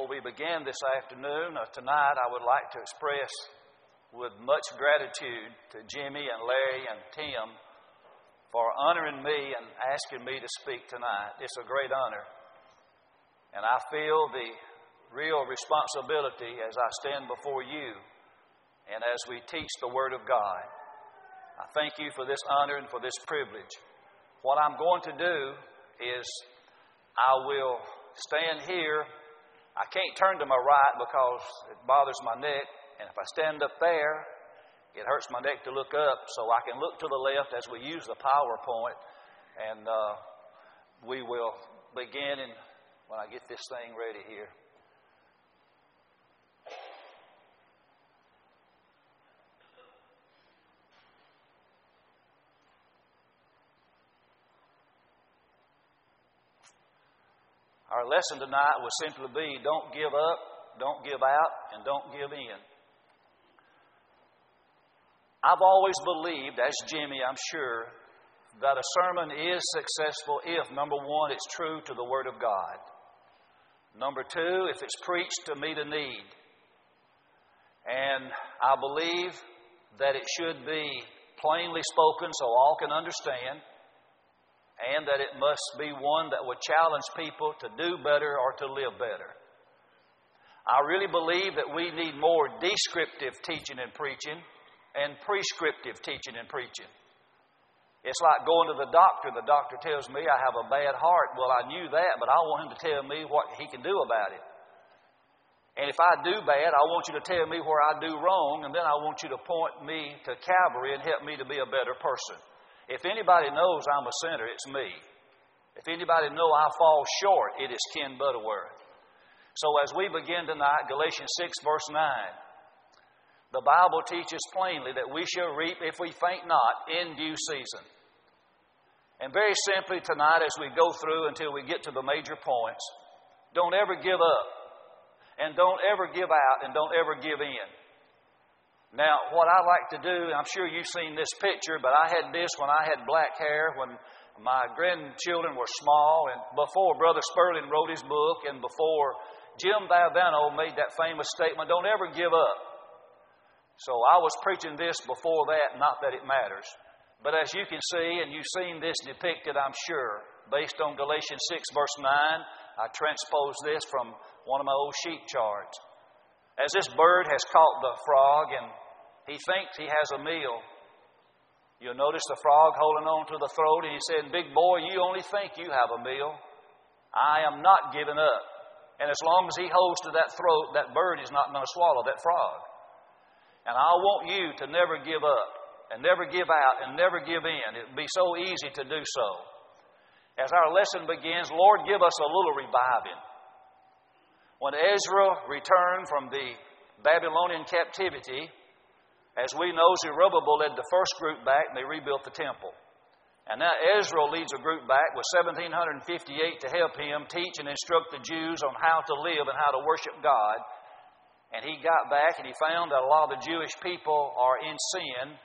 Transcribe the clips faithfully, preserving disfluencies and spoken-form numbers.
before we begin this afternoon, uh, tonight, I would like to express with much gratitude to Jimmy and Larry and Tim for honoring me and asking me to speak tonight. It's a great honor. And I feel the real responsibility as I stand before you and as we teach the Word of God. I thank you for this honor and for this privilege. What I'm going to do is I will stand here. I can't turn to my right because it bothers my neck. And if I stand up there, it hurts my neck to look up. So I can look to the left as we use the PowerPoint. And uh, we will begin in, when I get this thing ready here. Our lesson tonight will simply be, don't give up, don't give out, and don't give in. I've always believed, as Jimmy, I'm sure, that a sermon is successful if, number one, it's true to the Word of God. Number two, if it's preached to meet a need. And I believe that it should be plainly spoken so all can understand, and that it must be one that would challenge people to do better or to live better. I really believe that we need more descriptive teaching and preaching and prescriptive teaching and preaching. It's like going to the doctor. The doctor tells me I have a bad heart. Well, I knew that, but I want him to tell me what he can do about it. And if I do bad, I want you to tell me where I do wrong, and then I want you to point me to Calvary and help me to be a better person. If anybody knows I'm a sinner, it's me. If anybody knows I fall short, it is Ken Butterworth. So as we begin tonight, Galatians six, verse nine, the Bible teaches plainly that we shall reap, if we faint not, in due season. And very simply tonight, as we go through until we get to the major points, don't ever give up, and don't ever give out, and don't ever give in. Now, what I like to do, I'm sure you've seen this picture, but I had this when I had black hair, when my grandchildren were small, and before Brother Spurling wrote his book, and before Jim Valvano made that famous statement, don't ever give up. So I was preaching this before that, not that it matters. But as you can see, and you've seen this depicted, I'm sure, based on Galatians six, verse nine, I transposed this from one of my old sheet charts. As this bird has caught the frog, and he thinks he has a meal. You'll notice the frog holding on to the throat, and he said, "Big boy, you only think you have a meal. I am not giving up." And as long as he holds to that throat, that bird is not going to swallow that frog. And I want you to never give up, and never give out, and never give in. It would be so easy to do so. As our lesson begins, Lord, give us a little reviving. When Ezra returned from the Babylonian captivity, as we know, Zerubbabel led the first group back and they rebuilt the temple. And now Ezra leads a group back with one thousand seven hundred fifty-eight to help him teach and instruct the Jews on how to live and how to worship God. And he got back and he found that a lot of the Jewish people are in sin,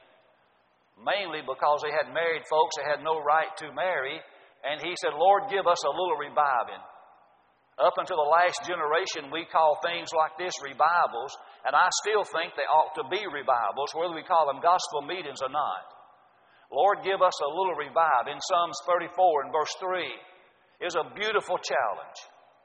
mainly because they had married folks they had no right to marry. And he said, Lord, give us a little reviving. Up until the last generation, we call things like this revivals, and I still think they ought to be revivals, whether we call them gospel meetings or not. Lord, give us a little revive. In Psalms thirty-four and verse three is a beautiful challenge.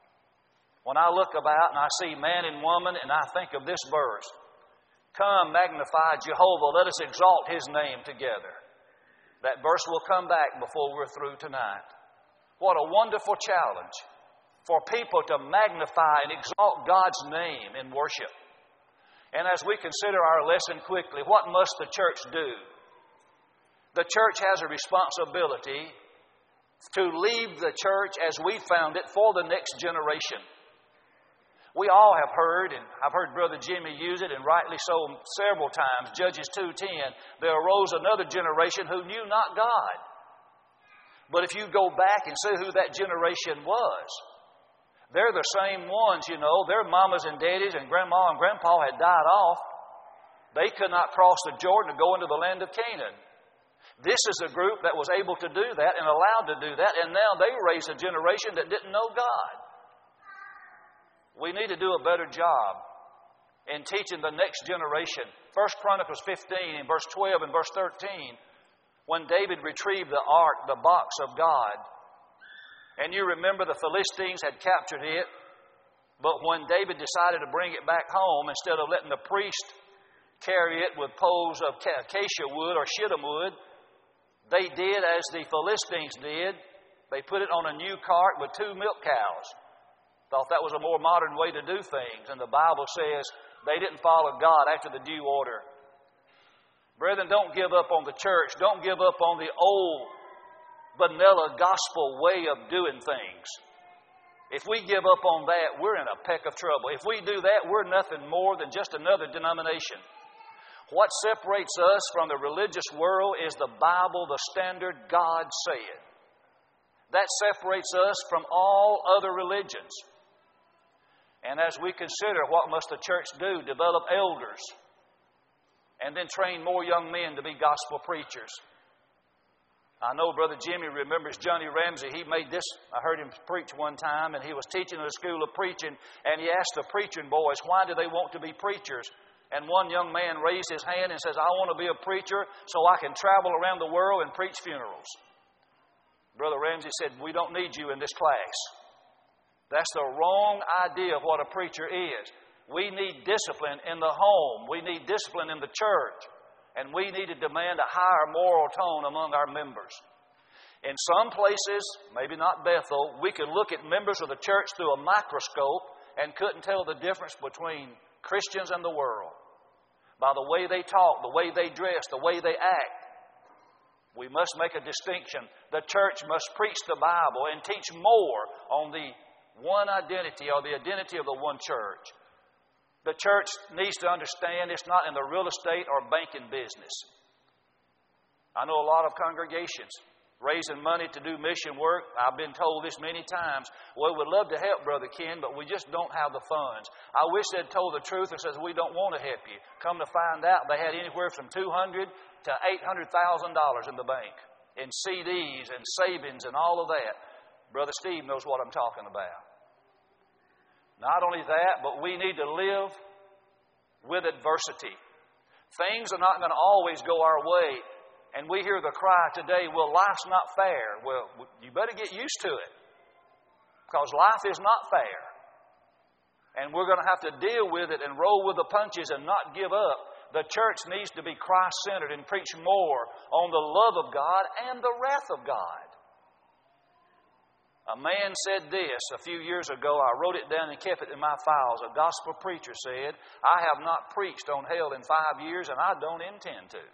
When I look about and I see man and woman, and I think of this verse, "Come, magnify Jehovah, let us exalt His name together." That verse will come back before we're through tonight. What a wonderful challenge for people to magnify and exalt God's name in worship. And as we consider our lesson quickly, what must the church do? The church has a responsibility to leave the church as we found it for the next generation. We all have heard, and I've heard Brother Jimmy use it, and rightly so several times, Judges two ten, there arose another generation who knew not God. But if you go back and see who that generation was, they're the same ones, you know. Their mamas and daddies and grandma and grandpa had died off. They could not cross the Jordan to go into the land of Canaan. This is a group that was able to do that and allowed to do that, and now they raised a generation that didn't know God. We need to do a better job in teaching the next generation. First Chronicles fifteen in verse twelve and verse thirteen, when David retrieved the ark, the box of God. And you remember the Philistines had captured it, but when David decided to bring it back home, instead of letting the priest carry it with poles of acacia wood or shittim wood, they did as the Philistines did. They put it on a new cart with two milk cows. Thought that was a more modern way to do things. And the Bible says they didn't follow God after the due order. Brethren, don't give up on the church. Don't give up on the old vanilla gospel way of doing things. If we give up on that, we're in a peck of trouble. If we do that, we're nothing more than just another denomination. What separates us from the religious world is the Bible, the standard God said. That separates us from all other religions. And as we consider what must the church do, develop elders, and then train more young men to be gospel preachers. I know Brother Jimmy remembers Johnny Ramsey. He made this, I heard him preach one time, and he was teaching in a school of preaching, and he asked the preaching boys, why do they want to be preachers? And one young man raised his hand and says, I want to be a preacher so I can travel around the world and preach funerals. Brother Ramsey said, we don't need you in this class. That's the wrong idea of what a preacher is. We need discipline in the home. We need discipline in the church. And we need to demand a higher moral tone among our members. In some places, maybe not Bethel, we could look at members of the church through a microscope and couldn't tell the difference between Christians and the world. By the way they talk, the way they dress, the way they act. We must make a distinction. The church must preach the Bible and teach more on the one identity or the identity of the one church. The church needs to understand it's not in the real estate or banking business. I know a lot of congregations raising money to do mission work. I've been told this many times. Well, we'd love to help Brother Ken, but we just don't have the funds. I wish they'd told the truth and says, we don't want to help you. Come to find out, they had anywhere from two hundred thousand dollars to eight hundred thousand dollars in the bank, in C Ds and savings and all of that. Brother Steve knows what I'm talking about. Not only that, but we need to live with adversity. Things are not going to always go our way. And we hear the cry today, well, life's not fair. Well, you better get used to it. Because life is not fair. And we're going to have to deal with it and roll with the punches and not give up. The church needs to be Christ-centered and preach more on the love of God and the wrath of God. A man said this a few years ago. I wrote it down and kept it in my files. A gospel preacher said, I have not preached on hell in five years and I don't intend to.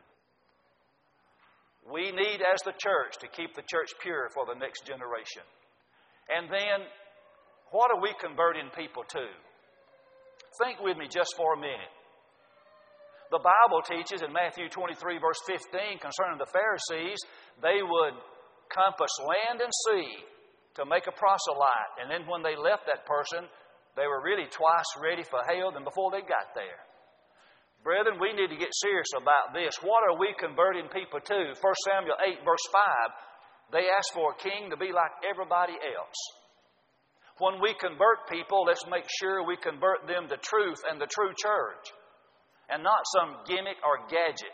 We need, as the church, to keep the church pure for the next generation. And then, what are we converting people to? Think with me just for a minute. The Bible teaches in Matthew twenty-three, verse fifteen, concerning the Pharisees, they would compass land and sea to make a proselyte. And then when they left that person, they were really twice ready for hell than before they got there. Brethren, we need to get serious about this. What are we converting people to? First Samuel eight, verse five, they asked for a king to be like everybody else. When we convert people, let's make sure we convert them to truth and the true church, and not some gimmick or gadget.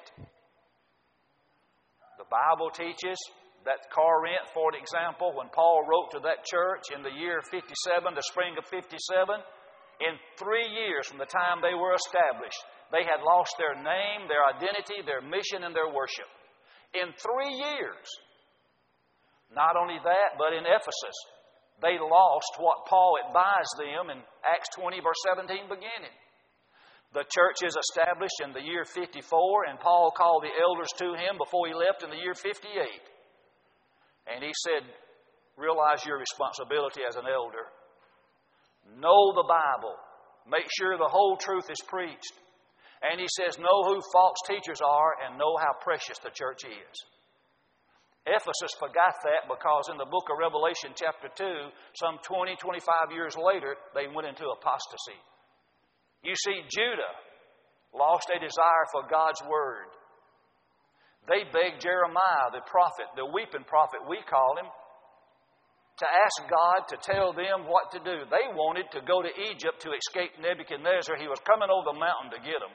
The Bible teaches that Corinth, for example, when Paul wrote to that church in the year fifty-seven, the spring of fifty-seven, in three years from the time they were established, they had lost their name, their identity, their mission, and their worship. In three years. Not only that, but in Ephesus, they lost what Paul advised them in Acts twenty, verse seventeen beginning. The church is established in the year fifty-four, and Paul called the elders to him before he left in the year fifty-eight. And he said, realize your responsibility as an elder. Know the Bible. Make sure the whole truth is preached. And he says, know who false teachers are and know how precious the church is. Ephesus forgot that because in the book of Revelation chapter two, some twenty, twenty-five years later, they went into apostasy. You see, Judah lost a desire for God's Word. They begged Jeremiah, the prophet, the weeping prophet, we call him. to ask God to tell them what to do. They wanted to go to Egypt to escape Nebuchadnezzar. He was coming over the mountain to get them.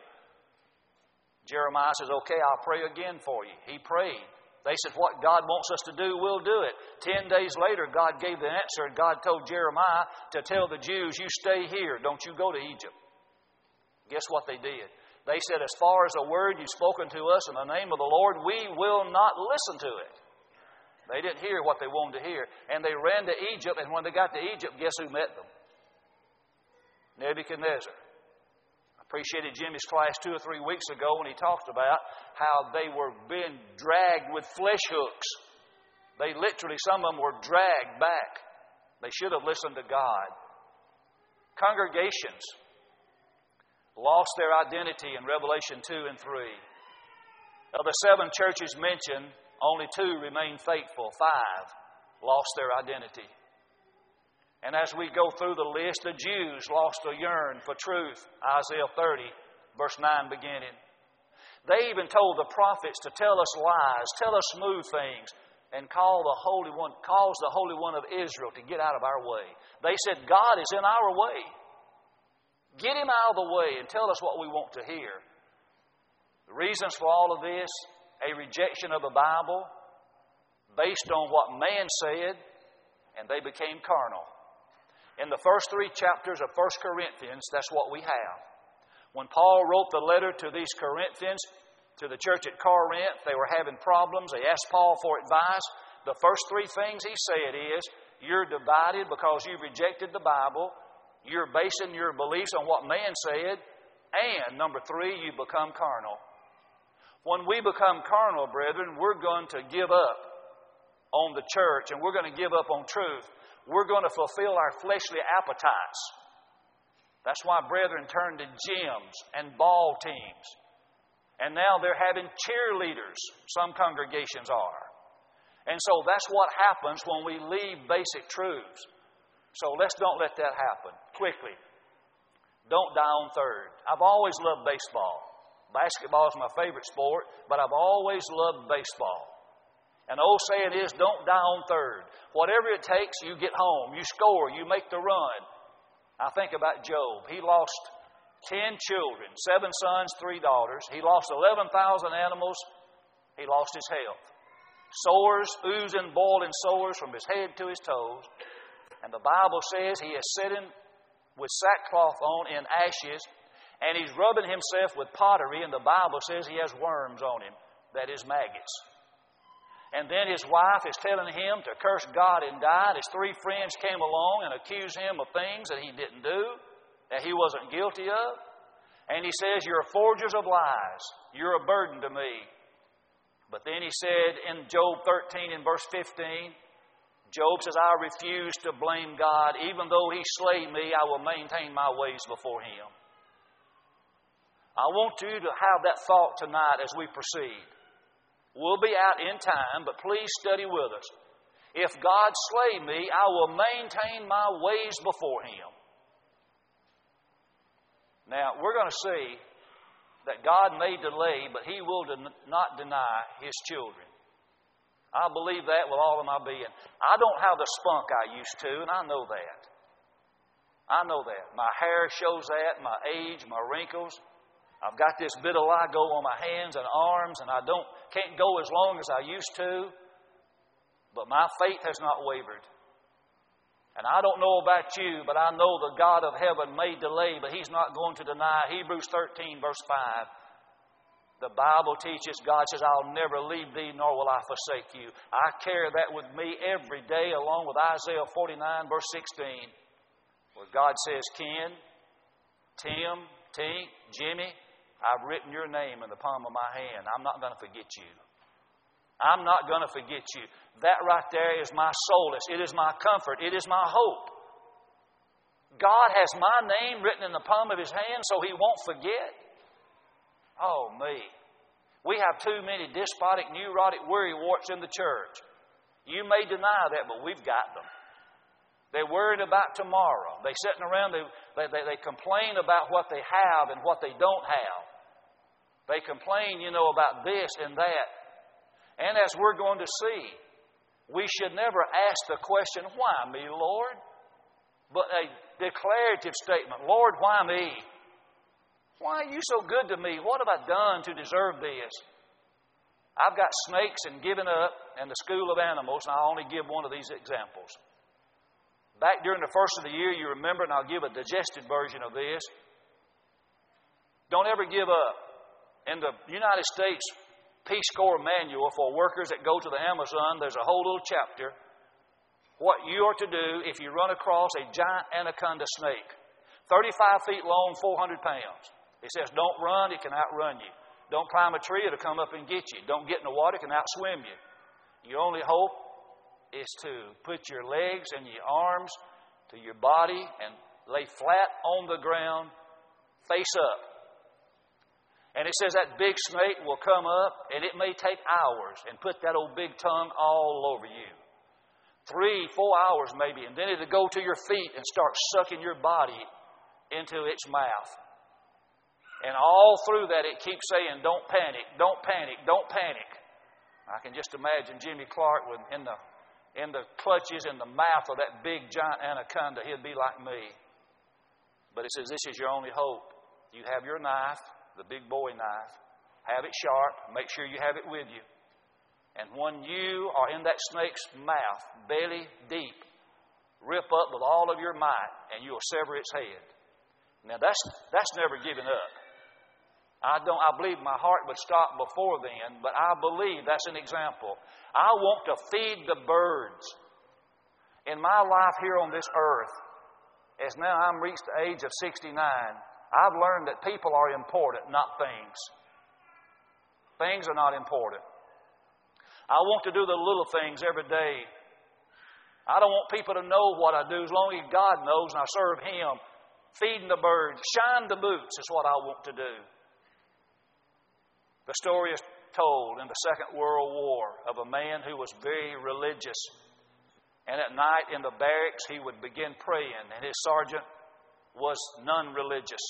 Jeremiah says, okay, I'll pray again for you. He prayed. They said, what God wants us to do, we'll do it. Ten days later, God gave the answer, and God told Jeremiah to tell the Jews, you stay here, don't you go to Egypt. Guess what they did? They said, as far as a word you've spoken to us in the name of the Lord, we will not listen to it. They didn't hear what they wanted to hear. And they ran to Egypt, and when they got to Egypt, guess who met them? Nebuchadnezzar. Appreciated Jimmy's class two or three weeks ago when he talked about how they were being dragged with flesh hooks. They literally, some of them were dragged back. They should have listened to God. Congregations lost their identity in Revelation two and three. Of the seven churches mentioned, only two remained faithful. Five lost their identity. And as we go through the list, the Jews lost a yearn for truth. Isaiah thirty, verse nine beginning. They even told the prophets to tell us lies, tell us smooth things, and call the Holy One, cause the Holy One of Israel to get out of our way. They said, God is in our way. Get Him out of the way and tell us what we want to hear. The reasons for all of this, a rejection of the Bible based on what man said, and they became carnal. In the first three chapters of First Corinthians, that's what we have. When Paul wrote the letter to these Corinthians, to the church at Corinth, they were having problems. They asked Paul for advice. The first three things he said is, you're divided because you rejected the Bible. You're basing your beliefs on what man said. And, number three, you become carnal. When we become carnal, brethren, we're going to give up on the church, and we're going to give up on truth. We're going to fulfill our fleshly appetites. That's why brethren turn to gyms and ball teams. And now they're having cheerleaders. Some congregations are. And so that's what happens when we leave basic truths. So let's don't let that happen. Quickly. Don't die on third. I've always loved baseball. Basketball is my favorite sport, but I've always loved baseball. An old saying is, don't die on third. Whatever it takes, you get home, you score, you make the run. I think about Job. He lost ten children, seven sons, three daughters. He lost eleven thousand animals. He lost his health. Sores, oozing, boiling sores from his head to his toes. And the Bible says he is sitting with sackcloth on in ashes, and he's rubbing himself with pottery, and the Bible says he has worms on him. That is maggots. And then his wife is telling him to curse God and die. And his three friends came along and accused him of things that he didn't do, that he wasn't guilty of. And he says, you're forgers of lies. You're a burden to me. But then he said in Job thirteen and verse fifteen, Job says, I refuse to blame God. Even though He slay me, I will maintain my ways before Him. I want you to have that thought tonight as we proceed. We'll be out in time, but please study with us. If God slay me, I will maintain my ways before Him. Now, we're going to see that God may delay, but He will den- not deny His children. I believe that with all of my being. I don't have the spunk I used to, and I know that. I know that. My hair shows that, my age, my wrinkles. I've got this vitiligo on my hands and arms, and I don't can't go as long as I used to. But my faith has not wavered. And I don't know about you, but I know the God of heaven may delay, but He's not going to deny. Hebrews thirteen, verse five. The Bible teaches, God says, I'll never leave thee, nor will I forsake you. I carry that with me every day, along with Isaiah forty-nine, verse sixteen, where God says, Ken, Tim, Tink, Jimmy, I've written your name in the palm of my hand. I'm not going to forget you. I'm not going to forget you. That right there is my solace. It is my comfort. It is my hope. God has my name written in the palm of His hand so He won't forget. Oh, me. We have too many despotic, neurotic worrywarts in the church. You may deny that, but we've got them. They're worried about tomorrow. They're sitting around, they, they, they complain about what they have and what they don't have. They complain, you know, about this and that. And as we're going to see, we should never ask the question, why me, Lord? But a declarative statement, Lord, why me? Why are you so good to me? What have I done to deserve this? I've got snakes and given up and the school of animals, and I'll only give one of these examples. Back during the first of the year, you remember, and I'll give a digested version of this. Don't ever give up. In the United States Peace Corps manual for workers that go to the Amazon, there's a whole little chapter. What you are to do if you run across a giant anaconda snake, thirty-five feet long, four hundred pounds. It says, don't run, it can outrun you. Don't climb a tree, it'll come up and get you. Don't get in the water, it can outswim you. Your only hope is to put your legs and your arms to your body and lay flat on the ground, face up. And it says that big snake will come up, and it may take hours and put that old big tongue all over you. Three, four hours maybe, and then it'll go to your feet and start sucking your body into its mouth. And all through that, it keeps saying, don't panic, don't panic, don't panic. I can just imagine Jimmy Clark with, in, the, in the clutches in the mouth of that big giant anaconda. He'd be like me. But it says, this is your only hope. You have your knife, the big boy knife. Have it sharp. Make sure you have it with you. And when you are in that snake's mouth, belly deep, rip up with all of your might, and you will sever its head. Now, that's, that's never giving up. I don't. I believe my heart would stop before then, but I believe that's an example. I want to feed the birds. In my life here on this earth, as now I'm reached the age of sixty-nine, I've learned that people are important, not things. Things are not important. I want to do the little things every day. I don't want people to know what I do as long as God knows and I serve Him. Feeding the birds, shine the boots is what I want to do. The story is told in the Second World War of a man who was very religious. And at night in the barracks he would begin praying, and his sergeant was non-religious.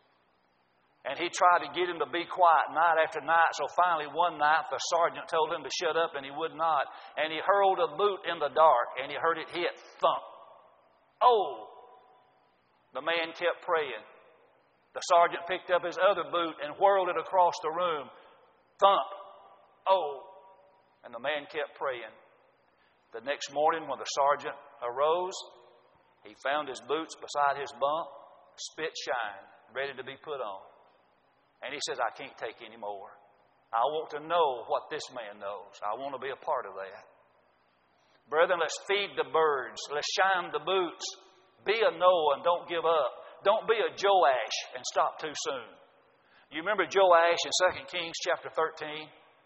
And he tried to get him to be quiet night after night, so finally one night the sergeant told him to shut up, and he would not. And he hurled a boot in the dark, and he heard it hit, thump. Oh! The man kept praying. The sergeant picked up his other boot and whirled it across the room. Thump. Oh. And the man kept praying. The next morning when the sergeant arose, he found his boots beside his bunk, spit shine, ready to be put on. And he says, I can't take any more. I want to know what this man knows. I want to be a part of that. Brethren, let's feed the birds. Let's shine the boots. Be a Noah and don't give up. Don't be a Joash and stop too soon. You remember Joash in Second Kings chapter thirteen?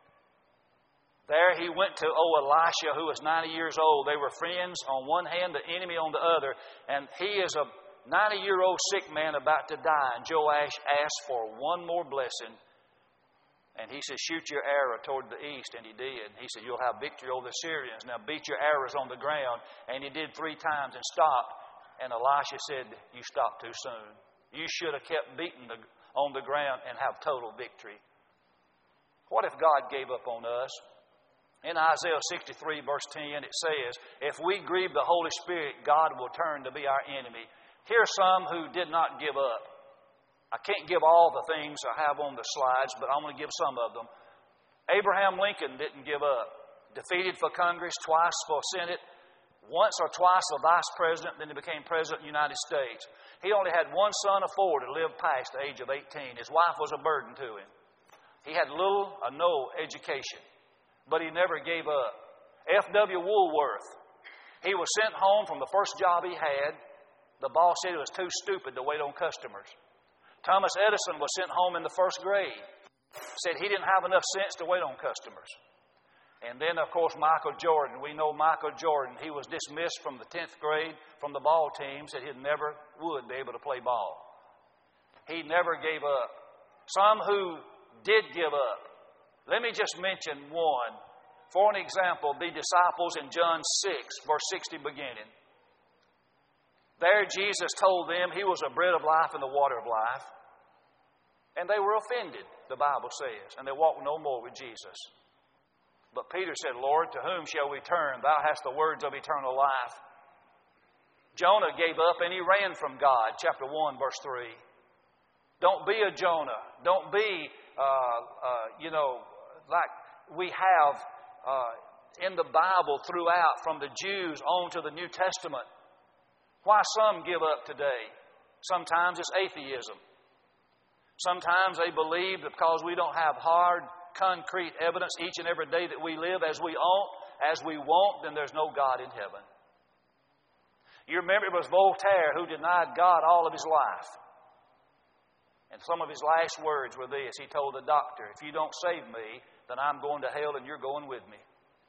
There he went to old Elisha, who was ninety years old. They were friends on one hand, the enemy on the other. And he is a ninety-year-old sick man about to die. And Joash asked for one more blessing. And he said, shoot your arrow toward the east. And he did. He said, you'll have victory over the Syrians. Now beat your arrows on the ground. And he did three times and stopped. And Elisha said, you stopped too soon. You should have kept beating the, on the ground and have total victory. What if God gave up on us? In Isaiah sixty-three verse ten it says, if we grieve the Holy Spirit, God will turn to be our enemy. Here's some who did not give up. I can't give all the things I have on the slides, but I'm going to give some of them. Abraham Lincoln didn't give up. Defeated for Congress, twice for Senate, once or twice a vice president, then he became president of the United States. He only had one son of four to live past the age of eighteen. His wife was a burden to him. He had little or no education, but he never gave up. F W Woolworth, he was sent home from the first job he had. The boss said he was too stupid to wait on customers. Thomas Edison was sent home in the first grade. Said he didn't have enough sense to wait on customers. And then, of course, Michael Jordan. We know Michael Jordan. He was dismissed from the tenth grade from the ball team. Said he never would be able to play ball. He never gave up. Some who did give up. Let me just mention one. For an example, the disciples in John six, verse sixty beginning. There Jesus told them He was the bread of life and the water of life. And they were offended, the Bible says. And they walked no more with Jesus. But Peter said, Lord, to whom shall we turn? Thou hast the words of eternal life. Jonah gave up and he ran from God. Chapter one, verse three. Don't be a Jonah. Don't be, uh, uh, you know, like we have uh, in the Bible throughout, from the Jews on to the New Testament. Why some give up today? Sometimes it's atheism. Sometimes they believe that because we don't have hard, concrete evidence each and every day that we live as we ought, as we want, then there's no God in heaven. You remember it was Voltaire who denied God all of his life. And some of his last words were this. He told the doctor, if you don't save me, then I'm going to hell and you're going with me.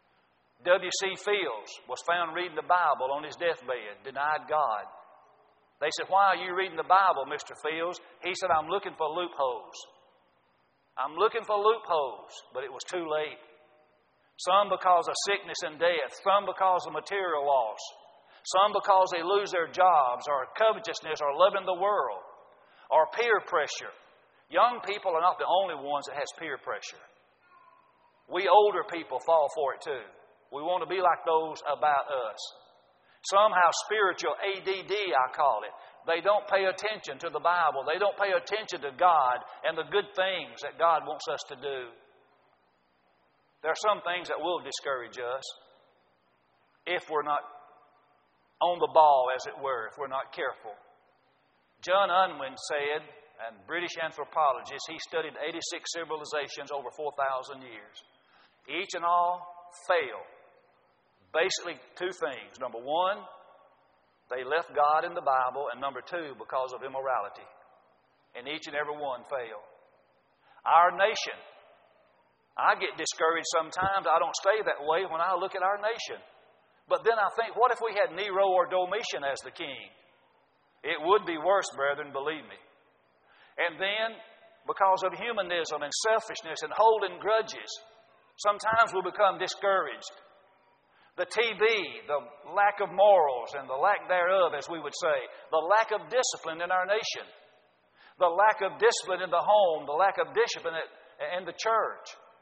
W C Fields was found reading the Bible on his deathbed, denied God. They said, why are you reading the Bible, Mister Fields? He said, I'm looking for loopholes. I'm looking for loopholes, but it was too late. Some because of sickness and death, some because of material loss, some because they lose their jobs, or covetousness, or loving the world, or peer pressure. Young people are not the only ones that has peer pressure. We older people fall for it too. We want to be like those about us. Somehow spiritual A D D, I call it. They don't pay attention to the Bible. They don't pay attention to God and the good things that God wants us to do. There are some things that will discourage us if we're not on the ball, as it were, if we're not careful. John Unwin said, a British anthropologist, he studied eighty-six civilizations over four thousand years. Each and all failed. Basically, two things. Number one, they left God in the Bible. And number two, because of immorality. And each and every one failed. Our nation, I get discouraged sometimes. I don't stay that way when I look at our nation. But then I think, what if we had Nero or Domitian as the king? It would be worse, brethren, believe me. And then, because of humanism and selfishness and holding grudges, sometimes we become discouraged. The T B, the lack of morals and the lack thereof, as we would say. The lack of discipline in our nation. The lack of discipline in the home. The lack of discipline in the church.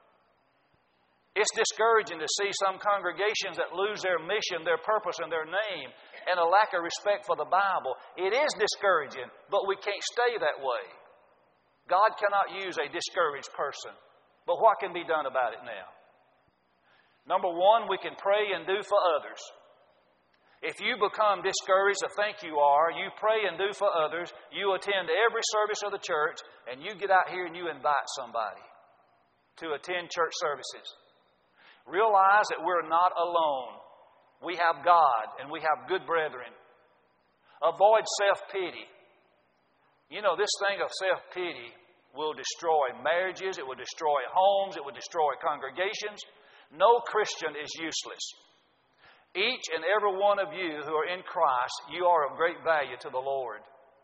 It's discouraging to see some congregations that lose their mission, their purpose, and their name, and a lack of respect for the Bible. It is discouraging, but we can't stay that way. God cannot use a discouraged person. But what can be done about it now? Number one, we can pray and do for others. If you become discouraged, I think you are, you pray and do for others, you attend every service of the church, and you get out here and you invite somebody to attend church services. Realize that we're not alone. We have God and we have good brethren. Avoid self-pity. You know, this thing of self-pity will destroy marriages, it will destroy homes, it will destroy congregations. No Christian is useless. Each and every one of you who are in Christ, you are of great value to the Lord.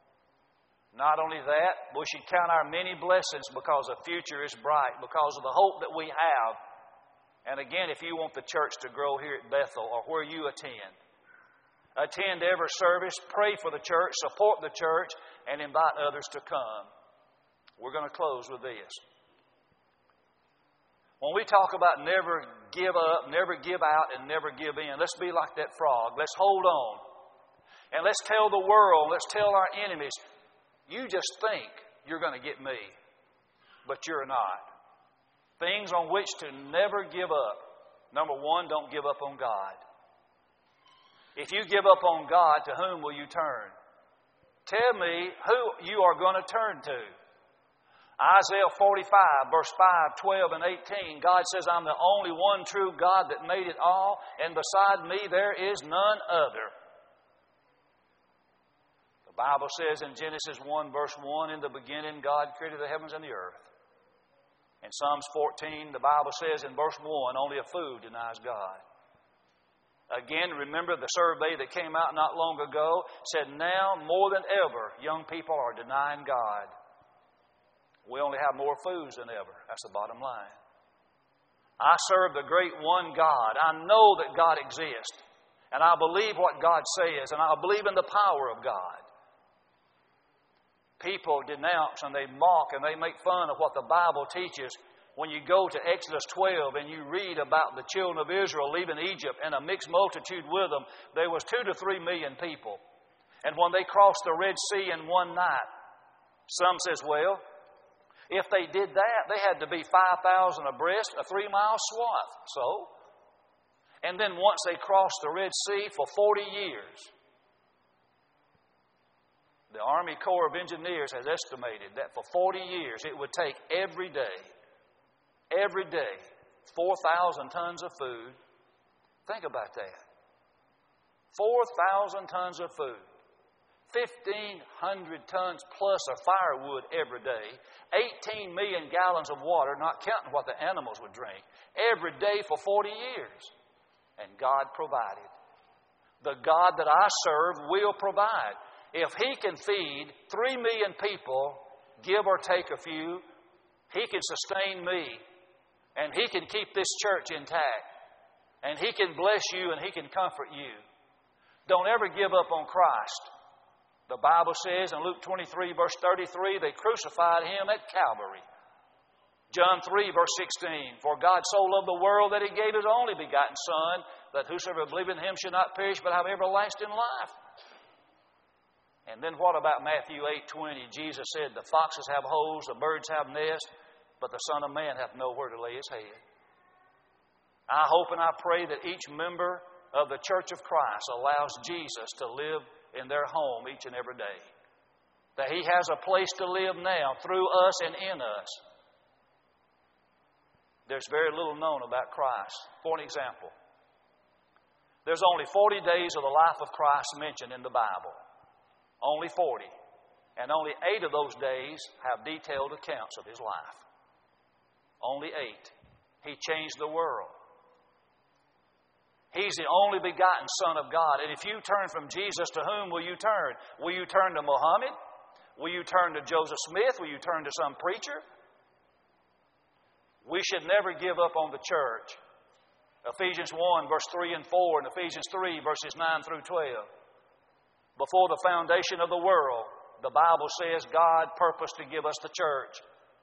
Not only that, we should count our many blessings because the future is bright, because of the hope that we have. And again, if you want the church to grow here at Bethel or where you attend, attend every service, pray for the church, support the church, and invite others to come. We're going to close with this. When we talk about never give up, never give out, and never give in, let's be like that frog. Let's hold on. And let's tell the world, let's tell our enemies, you just think you're going to get me, but you're not. Things on which to never give up. Number one, don't give up on God. If you give up on God, to whom will you turn? Tell me who you are going to turn to. Isaiah forty-five, verse five, twelve, and eighteen, God says, I'm the only one true God that made it all, and beside me there is none other. The Bible says in Genesis one, verse one, in the beginning God created the heavens and the earth. In Psalms fourteen, the Bible says in verse one, only a fool denies God. Again, remember the survey that came out not long ago said now more than ever young people are denying God. We only have more fools than ever. That's the bottom line. I serve the great one God. I know that God exists. And I believe what God says. And I believe in the power of God. People denounce and they mock and they make fun of what the Bible teaches. When you go to Exodus twelve and you read about the children of Israel leaving Egypt and a mixed multitude with them, there was two to three million people. And when they crossed the Red Sea in one night, some says, well, if they did that, they had to be five thousand abreast, a three-mile swath. So, and then once they crossed the Red Sea for forty years, the Army Corps of Engineers has estimated that for forty years it would take every day, every day, four thousand tons of food. Think about that. four thousand tons of food. fifteen hundred tons plus of firewood every day. eighteen million gallons of water, not counting what the animals would drink, every day for forty years. And God provided. The God that I serve will provide. If He can feed three million people, give or take a few, He can sustain me. And He can keep this church intact. And He can bless you and He can comfort you. Don't ever give up on Christ. The Bible says in Luke twenty-three, verse thirty-three, they crucified Him at Calvary. John three, verse sixteen, for God so loved the world that He gave His only begotten Son, that whosoever believeth in Him should not perish but have everlasting life. And then what about Matthew eight twenty? Jesus said, the foxes have holes, the birds have nests, but the Son of Man hath nowhere to lay His head. I hope and I pray that each member of the Church of Christ allows Jesus to live in their home each and every day. That He has a place to live now through us and in us. There's very little known about Christ. For an example, there's only forty days of the life of Christ mentioned in the Bible. Only forty. And only eight of those days have detailed accounts of His life. Only eight. He changed the world. He's the only begotten Son of God. And if you turn from Jesus, to whom will you turn? Will you turn to Muhammad? Will you turn to Joseph Smith? Will you turn to some preacher? We should never give up on the church. Ephesians one, verse three and four, and Ephesians three, verses nine through twelve. Before the foundation of the world, the Bible says God purposed to give us the church.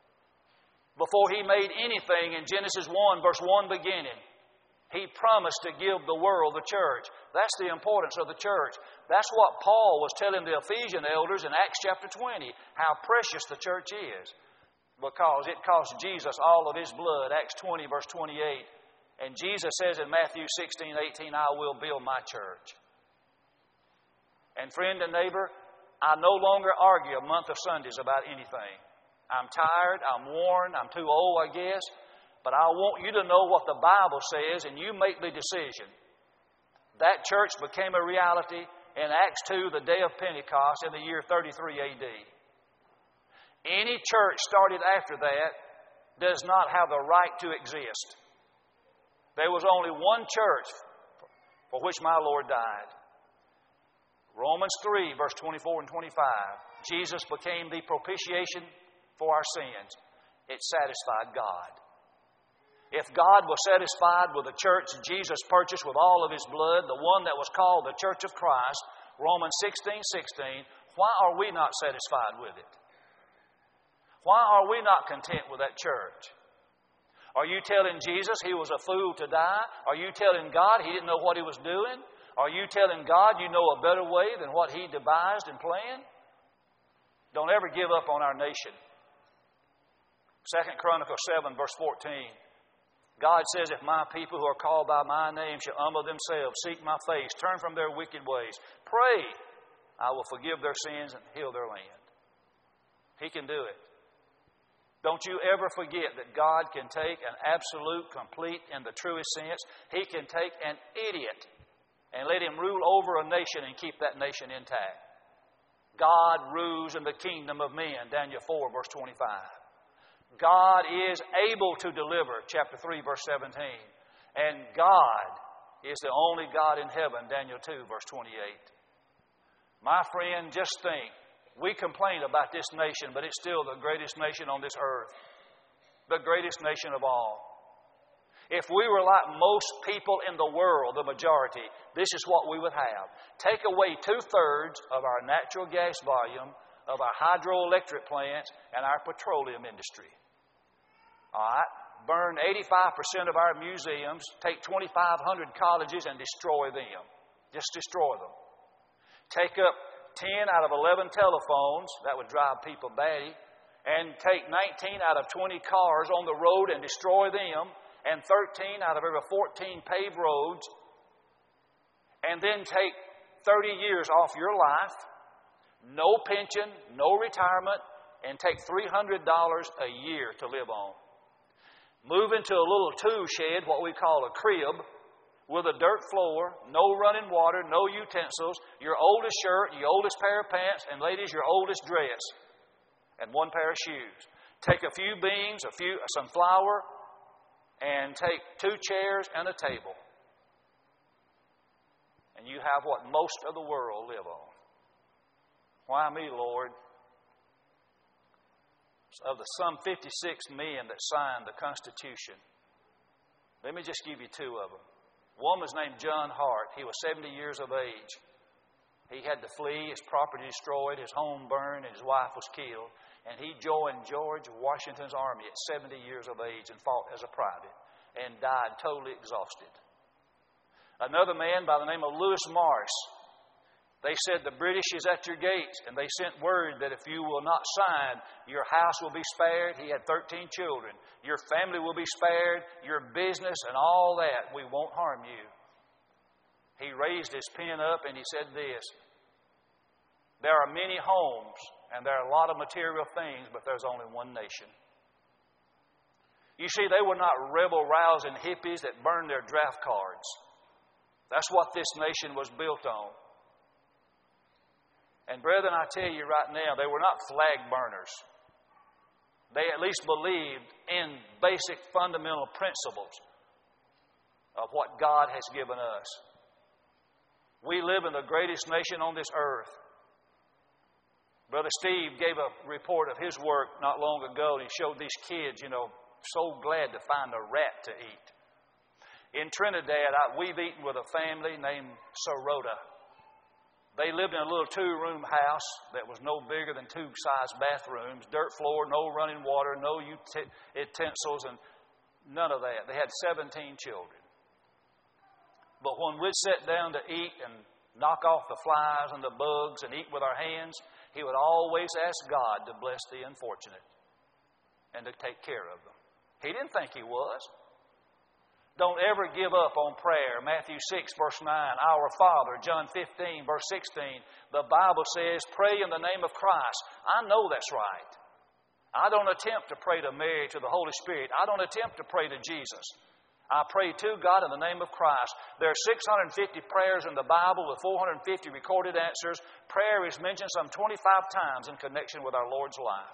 Before He made anything in Genesis one, verse one beginning, He promised to give the world the church. That's the importance of the church. That's what Paul was telling the Ephesian elders in Acts chapter twenty, how precious the church is. Because it cost Jesus all of His blood, Acts twenty, verse twenty-eight. And Jesus says in Matthew sixteen, eighteen, I will build my church. And friend and neighbor, I no longer argue a month of Sundays about anything. I'm tired, I'm worn, I'm too old, I guess. But I want you to know what the Bible says, and you make the decision. That church became a reality in Acts two, the day of Pentecost, in the year thirty-three A D. Any church started after that does not have the right to exist. There was only one church for which my Lord died. Romans three, verse twenty-four and twenty-five. Jesus became the propitiation for our sins. It satisfied God. If God was satisfied with the church Jesus purchased with all of His blood, the one that was called the Church of Christ, Romans sixteen, sixteen, why are we not satisfied with it? Why are we not content with that church? Are you telling Jesus He was a fool to die? Are you telling God He didn't know what He was doing? Are you telling God you know a better way than what He devised and planned? Don't ever give up on our nation. Second Chronicles seven, verse fourteen. God says, if my people who are called by my name shall humble themselves, seek my face, turn from their wicked ways, pray, I will forgive their sins and heal their land. He can do it. Don't you ever forget that God can take an absolute, complete, in the truest sense. He can take an idiot and let him rule over a nation and keep that nation intact. God rules in the kingdom of men, Daniel four, verse twenty-five. God is able to deliver, chapter three, verse seventeen. And God is the only God in heaven, Daniel two, verse twenty-eight. My friend, just think. We complain about this nation, but it's still the greatest nation on this earth. The greatest nation of all. If we were like most people in the world, the majority, this is what we would have. Take away two-thirds of our natural gas volume, of our hydroelectric plants, and our petroleum industry. All right? burn eighty-five percent of our museums, take twenty-five hundred colleges and destroy them. Just destroy them. Take up ten out of eleven telephones, that would drive people batty, and take nineteen out of twenty cars on the road and destroy them, and thirteen out of every fourteen paved roads, and then take thirty years off your life, no pension, no retirement, and take three hundred dollars a year to live on. Move into a little tool shed, what we call a crib, with a dirt floor, no running water, no utensils, your oldest shirt, your oldest pair of pants, and ladies, your oldest dress, and one pair of shoes. Take a few beans, a few, some flour, and take two chairs and a table. And you have what most of the world live on. Why me, Lord? Of the some fifty-six men that signed the Constitution, let me just give you two of them. One was named John Hart. He was seventy years of age. He had to flee, his property destroyed, his home burned, and his wife was killed. And he joined George Washington's army at seventy years of age and fought as a private and died totally exhausted. Another man by the name of Lewis Morris. They said the British is at your gates, and they sent word that if you will not sign, your house will be spared. He had thirteen children. Your family will be spared, your business and all that. We won't harm you. He raised his pen up and he said this: there are many homes and there are a lot of material things, but there's only one nation. You see, they were not rebel-rousing hippies that burned their draft cards. That's what this nation was built on. And brethren, I tell you right now, they were not flag burners. They at least believed in basic fundamental principles of what God has given us. We live in the greatest nation on this earth. Brother Steve gave a report of his work not long ago, and he showed these kids, you know, so glad to find a rat to eat. In Trinidad, I, we've eaten with a family named Sorota. They lived in a little two-room house that was no bigger than two-size bathrooms, dirt floor, no running water, no utensils, and none of that. They had seventeen children. But when we'd sit down to eat and knock off the flies and the bugs and eat with our hands, he would always ask God to bless the unfortunate and to take care of them. He didn't think he was. Don't ever give up on prayer. Matthew six, verse nine. Our Father, John fifteen, verse sixteen. The Bible says, pray in the name of Christ. I know that's right. I don't attempt to pray to Mary, to the Holy Spirit. I don't attempt to pray to Jesus. I pray to God in the name of Christ. There are six hundred fifty prayers in the Bible with four hundred fifty recorded answers. Prayer is mentioned some twenty-five times in connection with our Lord's life.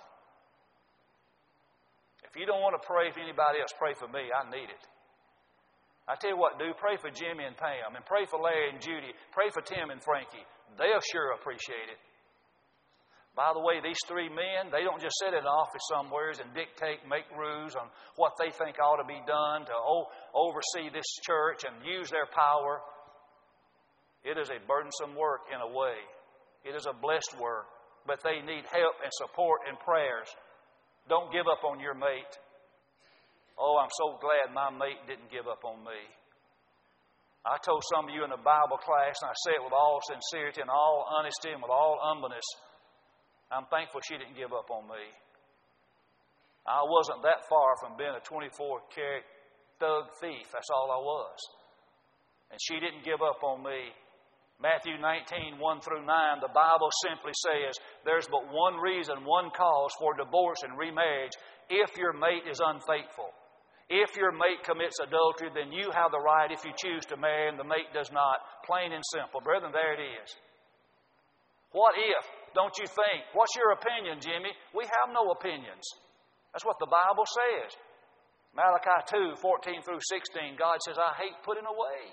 If you don't want to pray for anybody else, pray for me. I need it. I tell you what, do pray for Jimmy and Pam, and pray for Larry and Judy. Pray for Tim and Frankie. They'll sure appreciate it. By the way, these three men, they don't just sit in an office somewhere and dictate, make rules on what they think ought to be done to o- oversee this church and use their power. It is a burdensome work in a way. It is a blessed work, but they need help and support and prayers. Don't give up on your mate. Oh, I'm so glad my mate didn't give up on me. I told some of you in the Bible class, and I say it with all sincerity and all honesty and with all humbleness, I'm thankful she didn't give up on me. I wasn't that far from being a twenty-four carat thug thief. That's all I was. And she didn't give up on me. Matthew nineteen, one through nine, the Bible simply says there's but one reason, one cause for divorce and remarriage: if your mate is unfaithful. If your mate commits adultery, then you have the right if you choose to marry and the mate does not. Plain and simple. Brethren, there it is. What if? Don't you think? What's your opinion, Jimmy? We have no opinions. That's what the Bible says. Malachi two, fourteen through sixteen, God says, I hate putting away.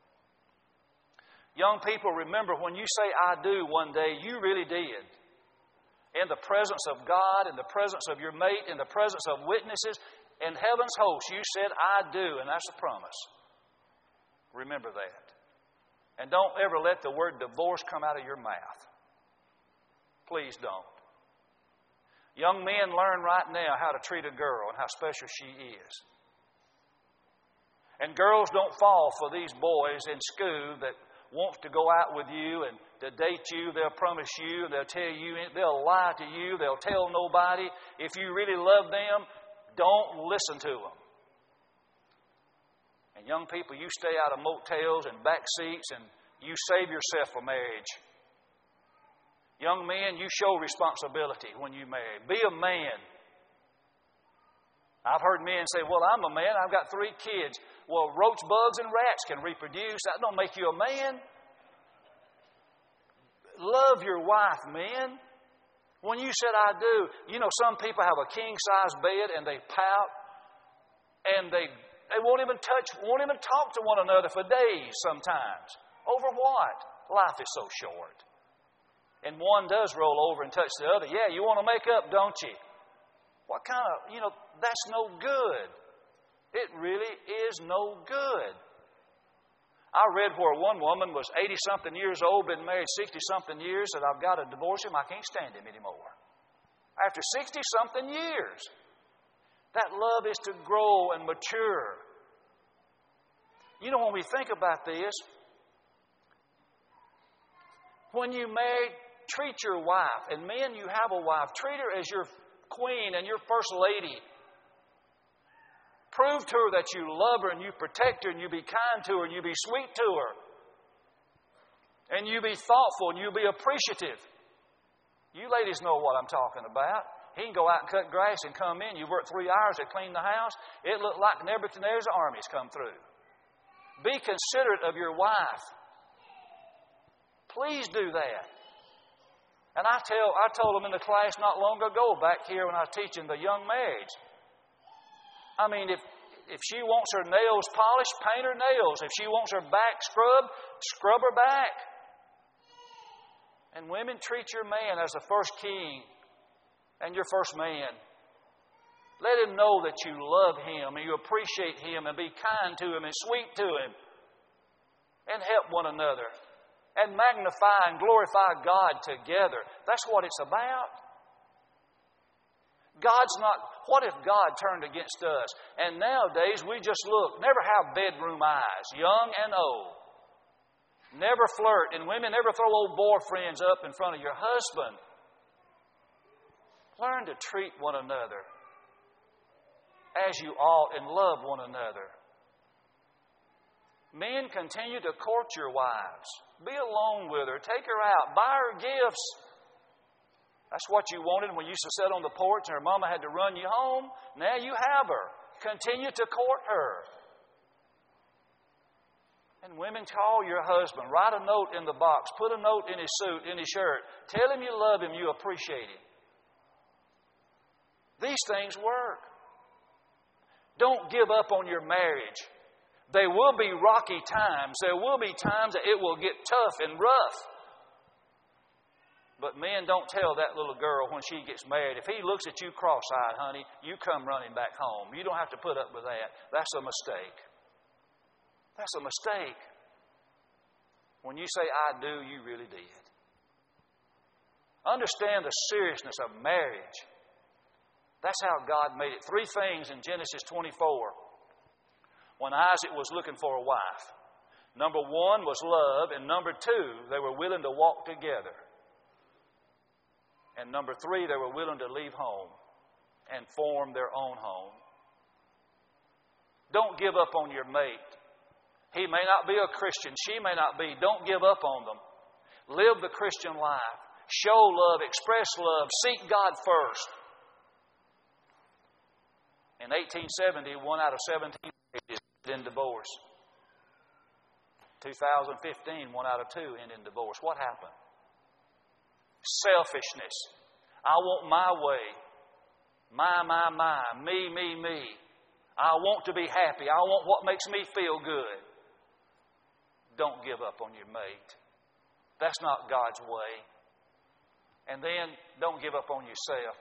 Young people, remember, when you say I do one day, you really did. In the presence of God, in the presence of your mate, in the presence of witnesses, in heaven's host, you said, I do, and that's a promise. Remember that. And don't ever let the word divorce come out of your mouth. Please don't. Young men, learn right now how to treat a girl and how special she is. And girls, don't fall for these boys in school that want to go out with you and to date you. They'll promise you, they'll tell you, they'll lie to you, they'll tell nobody. If you really love them, don't listen to them. And young people, you stay out of motels and back seats and you save yourself for marriage. Young men, you show responsibility when you marry. Be a man. I've heard men say, well, I'm a man, I've got three kids. Well, roach bugs and rats can reproduce. That don't make you a man. Love your wife, men. When you said I do, you know, some people have a king-size bed and they pout and they they won't even touch, won't even talk to one another for days sometimes. Over what? Life is so short. And one does roll over and touch the other. Yeah, you want to make up, don't you? What kind of, you know, that's no good. It really is no good. I read where one woman was eighty-something years old, been married sixty-something years, said, I've got to divorce him, I can't stand him anymore. After sixty-something years. That love is to grow and mature. You know, when we think about this, when you marry, treat your wife, and men, you have a wife, treat her as your queen and your first lady. Prove to her that you love her and you protect her and you be kind to her and you be sweet to her. And you be thoughtful and you be appreciative. You ladies know what I'm talking about. He can go out and cut grass and come in. You work three hours to clean the house. It looked like Nebuchadnezzar's armies come through. Be considerate of your wife. Please do that. And I tell, I told them in the class not long ago back here when I was teaching the young marrieds. I mean, if, if she wants her nails polished, paint her nails. If she wants her back scrubbed, scrub her back. And women, treat your man as the first king and your first man. Let him know that you love him and you appreciate him and be kind to him and sweet to him. And help one another. And magnify and glorify God together. That's what it's about. God's not, what if God turned against us? And nowadays we just look, never have bedroom eyes, young and old. Never flirt, and women never throw old boyfriends up in front of your husband. Learn to treat one another as you ought and love one another. Men, continue to court your wives. Be alone with her. Take her out. Buy her gifts. That's what you wanted when you used to sit on the porch and her mama had to run you home. Now you have her. Continue to court her. And women, call your husband. Write a note in the box. Put a note in his suit, in his shirt. Tell him you love him, you appreciate him. These things work. Don't give up on your marriage. There will be rocky times. There will be times that it will get tough and rough. But men, don't tell that little girl when she gets married, if he looks at you cross-eyed, honey, you come running back home. You don't have to put up with that. That's a mistake. That's a mistake. When you say, I do, you really did. Understand the seriousness of marriage. That's how God made it. Three things in Genesis twenty-four. When Isaac was looking for a wife. Number one was love, and number two, they were willing to walk together. And number three, they were willing to leave home and form their own home. Don't give up on your mate. He may not be a Christian. She may not be. Don't give up on them. Live the Christian life. Show love. Express love. Seek God first. In eighteen seventy, one out of seventeen marriages ended in divorce. two thousand fifteen, one out of two ended in divorce. What happened? Selfishness. I want my way. My, my, my. Me, me, me. I want to be happy. I want what makes me feel good. Don't give up on your mate. That's not God's way. And then, don't give up on yourself.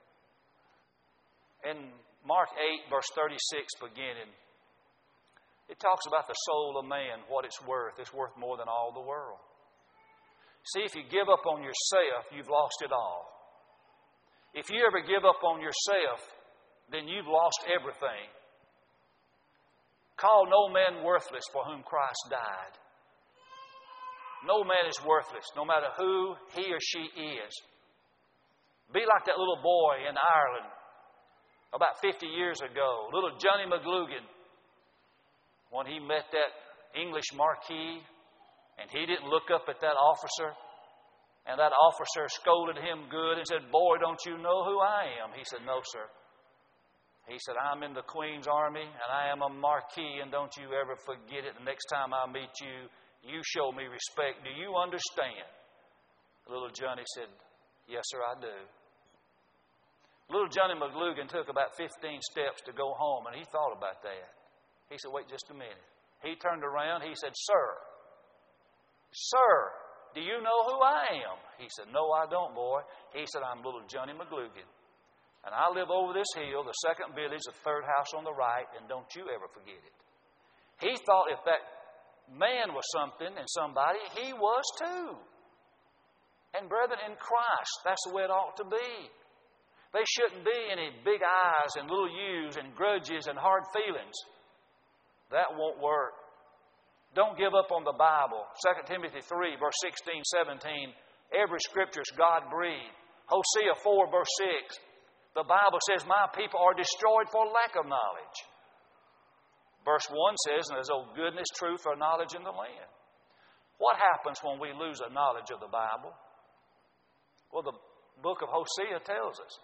In Mark eight, verse thirty-six, beginning, it talks about the soul of man, what it's worth. It's worth more than all the world. See, if you give up on yourself, you've lost it all. If you ever give up on yourself, then you've lost everything. Call no man worthless for whom Christ died. No man is worthless, no matter who he or she is. Be like that little boy in Ireland about fifty years ago, little Johnny McLugan, when he met that English marquis, and he didn't look up at that officer, and that officer scolded him good and said, "Boy, don't you know who I am?" He said, "No, sir." He said, "I'm in the Queen's Army, and I am a marquis, and don't you ever forget it. The next time I meet you, you show me respect. Do you understand?" Little Johnny said, "Yes, sir, I do." Little Johnny McLugan took about fifteen steps to go home, and he thought about that. He said, "Wait just a minute." He turned around. He said, "Sir, sir, do you know who I am?" He said, "No, I don't, boy." He said, "I'm little Johnny McLugan, and I live over this hill, the second village, the third house on the right, and don't you ever forget it." He thought if that man was something and somebody, he was too. And brethren, in Christ, that's the way it ought to be. There shouldn't be any big eyes and little U's and grudges and hard feelings. That won't work. Don't give up on the Bible. Second Timothy three, verse sixteen, seventeen. Every scripture is God-breathed. Hosea four, verse six. The Bible says, "My people are destroyed for lack of knowledge." Verse one says, "And there's no goodness, truth, or knowledge in the land." What happens when we lose a knowledge of the Bible? Well, the book of Hosea tells us.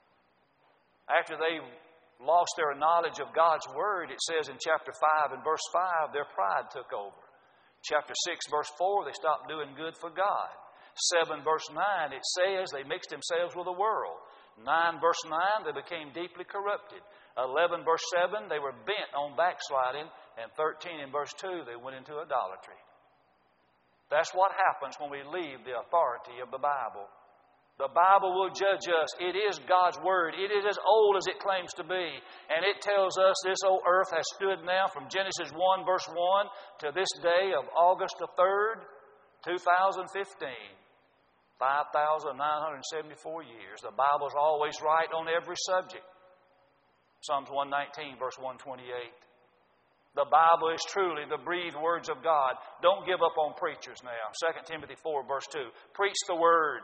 After they lost their knowledge of God's Word, it says in chapter five and verse five, their pride took over. Chapter six, verse four, they stopped doing good for God. seven, verse nine, it says they mixed themselves with the world. nine, verse nine, they became deeply corrupted. eleven, verse seven, they were bent on backsliding. And thirteen, in verse two, they went into idolatry. That's what happens when we leave the authority of the Bible. The Bible will judge us. It is God's Word. It is as old as it claims to be. And it tells us this old earth has stood now from Genesis one, verse one, to this day of August the third, two thousand fifteen. five thousand nine hundred seventy-four years. The Bible's always right on every subject. Psalms one nineteen, verse one twenty-eight. The Bible is truly the breathed words of God. Don't give up on preachers now. Second Timothy four, verse two. Preach the Word.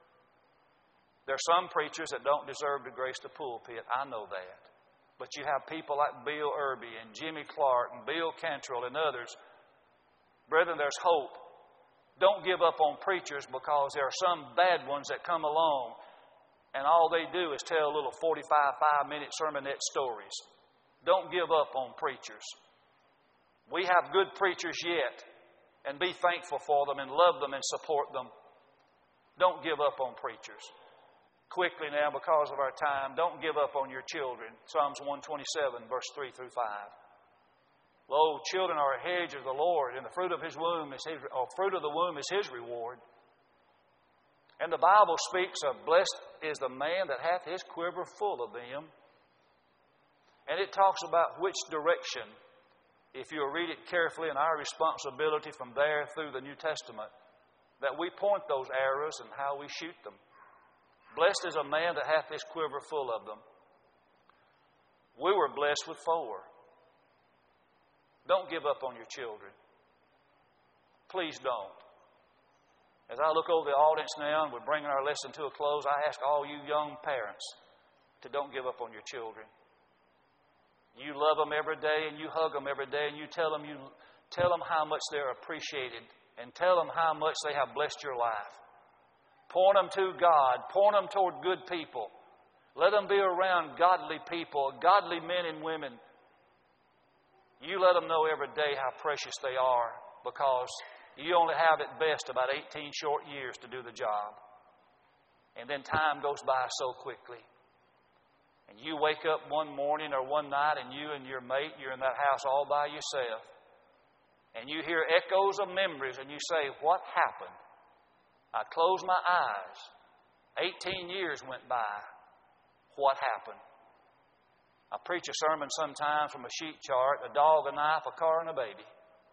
There are some preachers that don't deserve to grace the pulpit. I know that. But you have people like Bill Irby and Jimmy Clark and Bill Cantrell and others. Brethren, there's hope. Don't give up on preachers because there are some bad ones that come along and all they do is tell little forty-five, five-minute sermonette stories. Don't give up on preachers. We have good preachers yet, and be thankful for them and love them and support them. Don't give up on preachers. Quickly now, because of our time, don't give up on your children. Psalms one twenty-seven, verse three through five. Lo, children are a hedge of the Lord, and the fruit of his womb is his, or fruit of the womb is his reward. And the Bible speaks of blessed is the man that hath his quiver full of them. And it talks about which direction, if you'll read it carefully, and our responsibility from there through the New Testament, that we point those arrows and how we shoot them. Blessed is a man that hath his quiver full of them. We were blessed with four. Don't give up on your children. Please don't. As I look over the audience now and we're bringing our lesson to a close, I ask all you young parents to don't give up on your children. You love them every day and you hug them every day and you tell them, you, tell them how much they're appreciated and tell them how much they have blessed your life. Point them to God. Point them toward good people. Let them be around godly people, godly men and women. You let them know every day how precious they are because you only have at best about eighteen short years to do the job. And then time goes by so quickly. And you wake up one morning or one night and you and your mate, you're in that house all by yourself. And you hear echoes of memories and you say, what happened? I closed my eyes. eighteen years went by. What happened? I preach a sermon sometimes from a sheet chart, a dog, a knife, a car, and a baby.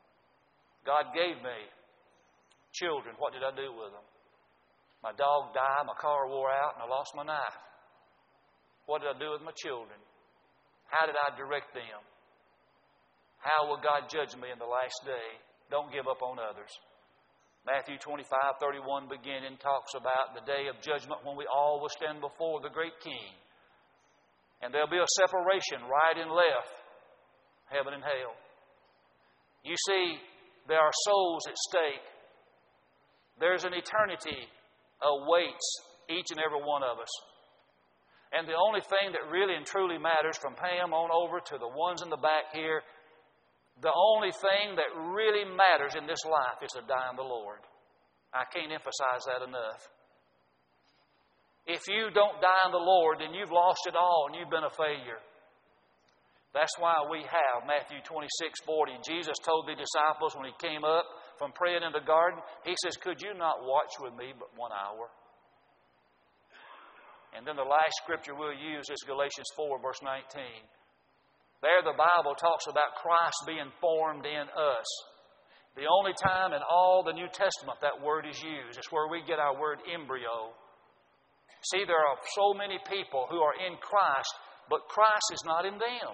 God gave me children. What did I do with them? My dog died, my car wore out, and I lost my knife. What did I do with my children? How did I direct them? How will God judge me in the last day? Don't give up on others. Matthew twenty-five, thirty-one beginning talks about the day of judgment when we all will stand before the great King. And there'll be a separation, right and left, heaven and hell. You see, there are souls at stake. There's an eternity awaits each and every one of us. And the only thing that really and truly matters, from Pam on over to the ones in the back here, the only thing that really matters in this life is to die in the Lord. I can't emphasize that enough. If you don't die in the Lord, then you've lost it all and you've been a failure. That's why we have Matthew twenty-six, forty. Jesus told the disciples when He came up from praying in the garden, He says, could you not watch with me but one hour? And then the last scripture we'll use is Galatians four, verse nineteen. There the Bible talks about Christ being formed in us. The only time in all the New Testament that word is used. It's where we get our word embryo. See, there are so many people who are in Christ, but Christ is not in them.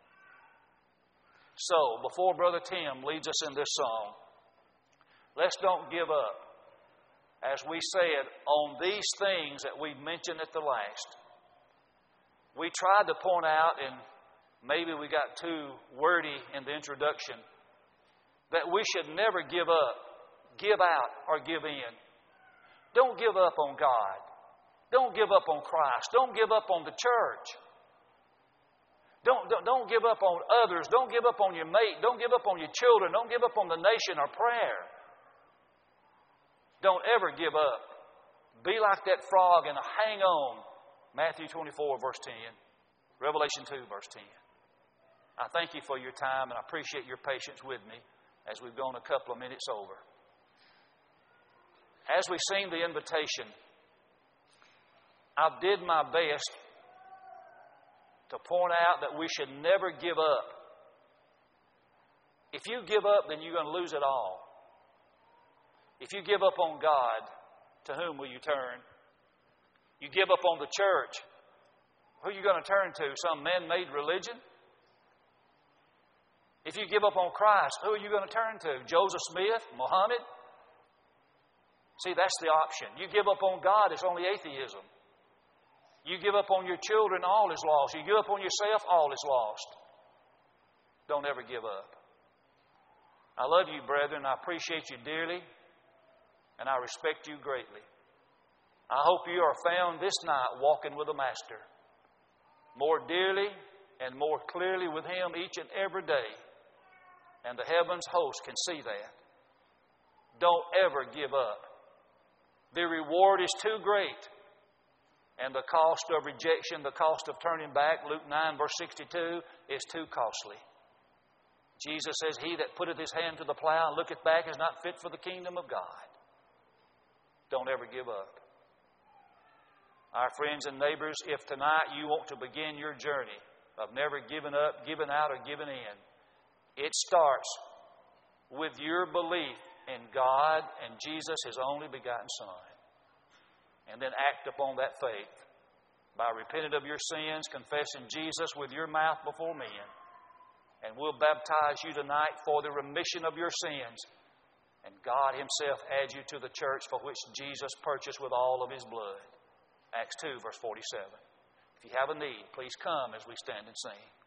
So, before Brother Tim leads us in this song, let's don't give up, as we said, on these things that we mentioned at the last. We tried to point out, and maybe we got too wordy in the introduction, that we should never give up, give out, or give in. Don't give up on God. Don't give up on Christ. Don't give up on the church. Don't, don't, don't give up on others. Don't give up on your mate. Don't give up on your children. Don't give up on the nation or prayer. Don't ever give up. Be like that frog and hang on. Matthew twenty-four, verse ten. Revelation two, verse ten. I thank you for your time, and I appreciate your patience with me as we've gone a couple of minutes over. As we sing the invitation, I did my best to point out that we should never give up. If you give up, then you're going to lose it all. If you give up on God, to whom will you turn? You give up on the church, who are you going to turn to? Some man-made religion? If you give up on Christ, who are you going to turn to? Joseph Smith? Muhammad? See, that's the option. You give up on God, it's only atheism. You give up on your children, all is lost. You give up on yourself, all is lost. Don't ever give up. I love you, brethren. I appreciate you dearly, and I respect you greatly. I hope you are found this night walking with the Master, more dearly and more clearly with Him each and every day. And the heavens host can see that. Don't ever give up. The reward is too great. And the cost of rejection, the cost of turning back, Luke nine, verse sixty-two, is too costly. Jesus says, he that putteth his hand to the plow and looketh back is not fit for the kingdom of God. Don't ever give up. Our friends and neighbors, if tonight you want to begin your journey of never giving up, giving out, or giving in, it starts with your belief in God and Jesus, His only begotten Son. And then act upon that faith by repenting of your sins, confessing Jesus with your mouth before men. And we'll baptize you tonight for the remission of your sins. And God Himself adds you to the church for which Jesus purchased with all of His blood. Acts two, verse forty-seven. If you have a need, please come as we stand and sing.